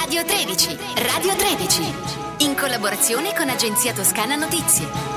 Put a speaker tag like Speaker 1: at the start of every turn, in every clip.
Speaker 1: Radio 13, Radio 13, in collaborazione con Agenzia Toscana Notizie.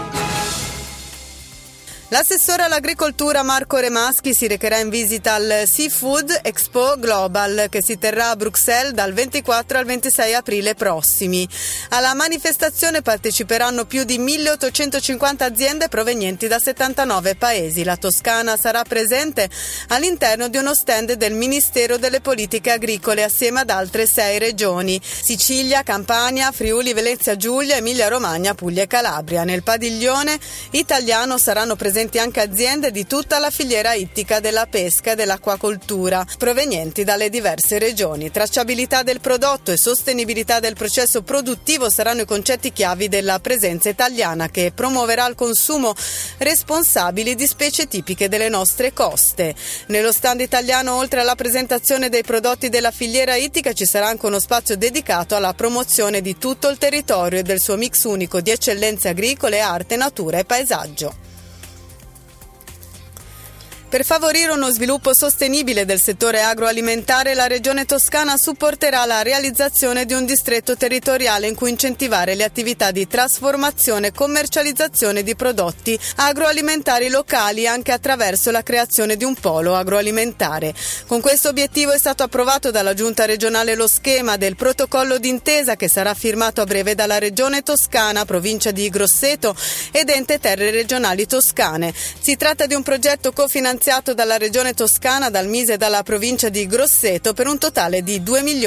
Speaker 2: L'assessore all'agricoltura Marco Remaschi si recherà in visita al Seafood Expo Global che si terrà a Bruxelles dal 24 al 26 aprile prossimi. Alla manifestazione parteciperanno più di 1.850 aziende provenienti da 79 paesi. La Toscana sarà presente all'interno di uno stand del Ministero delle Politiche Agricole assieme ad altre 6 regioni: Sicilia, Campania, Friuli, Venezia Giulia, Emilia Romagna, Puglia e Calabria. Nel padiglione italiano saranno presenti anche aziende di tutta la filiera ittica della pesca e dell'acquacoltura, provenienti dalle diverse regioni. Tracciabilità del prodotto e sostenibilità del processo produttivo saranno i concetti chiavi della presenza italiana, che promuoverà il consumo responsabile di specie tipiche delle nostre coste. Nello stand italiano, oltre alla presentazione dei prodotti della filiera ittica, ci sarà anche uno spazio dedicato alla promozione di tutto il territorio e del suo mix unico di eccellenze agricole, arte, natura e paesaggio. Per favorire uno sviluppo sostenibile del settore agroalimentare, la Regione Toscana supporterà la realizzazione di un distretto territoriale in cui incentivare le attività di trasformazione e commercializzazione di prodotti agroalimentari locali, anche attraverso la creazione di un polo agroalimentare. Con questo obiettivo è stato approvato dalla Giunta regionale lo schema del protocollo d'intesa, che sarà firmato a breve dalla Regione Toscana, Provincia di Grosseto ed Ente Terre Regionali Toscane. Si tratta di un progetto cofinanziato dalla Regione Toscana, dal Mise e dalla Provincia di Grosseto per un totale di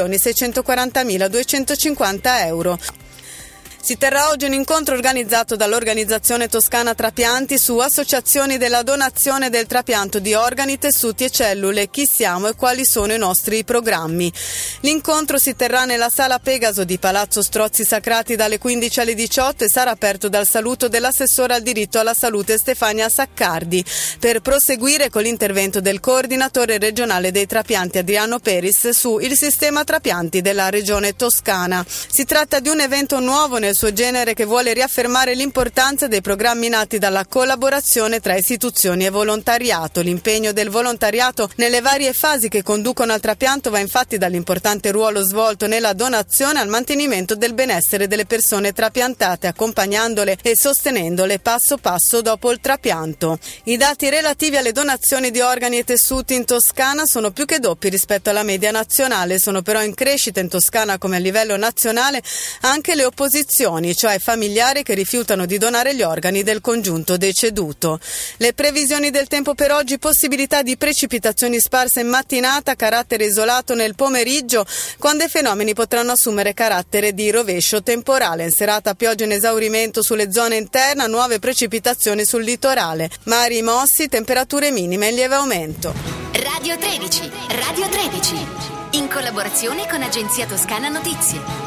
Speaker 2: 2.640.250 euro. Si terrà oggi un incontro organizzato dall'Organizzazione Toscana Trapianti su associazioni della donazione del trapianto di organi, tessuti e cellule, chi siamo e quali sono i nostri programmi. L'incontro si terrà nella Sala Pegaso di Palazzo Strozzi Sacrati dalle 15 alle 18 e sarà aperto dal saluto dell'assessore al diritto alla salute Stefania Saccardi, per proseguire con l'intervento del coordinatore regionale dei trapianti Adriano Peris su il sistema trapianti della Regione Toscana. Si tratta di un evento nuovo nel suo genere, che vuole riaffermare l'importanza dei programmi nati dalla collaborazione tra istituzioni e volontariato. L'impegno del volontariato nelle varie fasi che conducono al trapianto va infatti dall'importante ruolo svolto nella donazione al mantenimento del benessere delle persone trapiantate, accompagnandole e sostenendole passo passo dopo il trapianto. I dati relativi alle donazioni di organi e tessuti in Toscana sono più che doppi rispetto alla media nazionale. Sono però in crescita in Toscana, come a livello nazionale, anche le opposizioni, cioè familiari che rifiutano di donare gli organi del congiunto deceduto. Le previsioni del tempo per oggi: possibilità di precipitazioni sparse in mattinata, carattere isolato nel pomeriggio, quando i fenomeni potranno assumere carattere di rovescio temporale. In serata pioggia in esaurimento sulle zone interne, nuove precipitazioni sul litorale. Mari mossi, temperature minime in lieve aumento.
Speaker 1: Radio 13, Radio 13, in collaborazione con Agenzia Toscana Notizie.